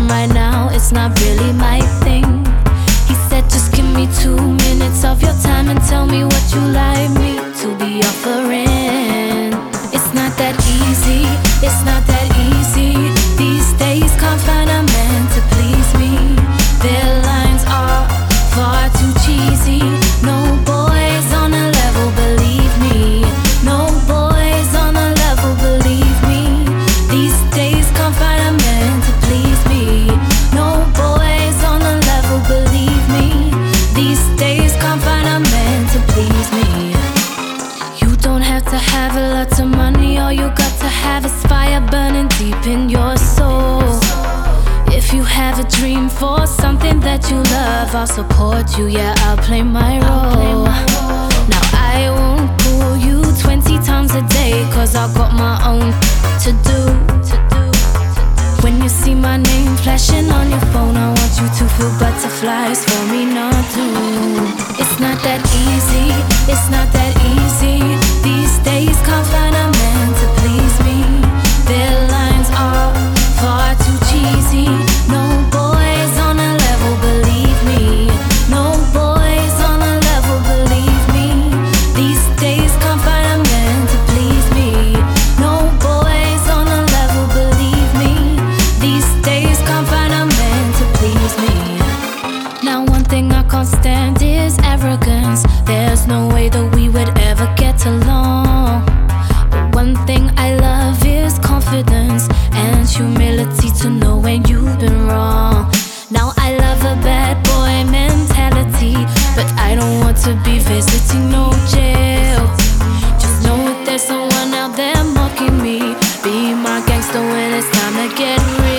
problem right now, it's not really my thing. He said just give me 2 minutes of your time and tell me what you like me to be offering. It's not that easy, it's not that easy. These days can't find a man to please me. Their lines are far too cheesy. No boys on a level, believe me. No boys on a level, believe me. These days can't find a man to please me. No boys on a level, believe me. These days can't find a man to please me. You don't have to have a lot of money, all you got to have is fire burning deep in your soul. If you have a dream for something that you love, I'll support you, yeah, I'll play my role. Now I won't call you 20 times a day, cause I've got my own to do. When you see my name flashing on your phone, I want you to feel butterflies for me not to. It's not that easy, it's not that easy. These days can't find a man to please me. Their lines are far too cheesy. No boys on a level, believe me. No boys on a level, believe me. These days can't find a man to please me. No boys on a level, believe me. These days can't find a man to please me. Now one thing I can't stand is arrogance. There's no way that we would ever get along. But one thing I love is confidence and humility to know when you've been wrong. Now I love a bad boy mentality, but I don't want to be visiting no jail. Just know that there's someone out there mocking me. Be my gangster when it's time to get real.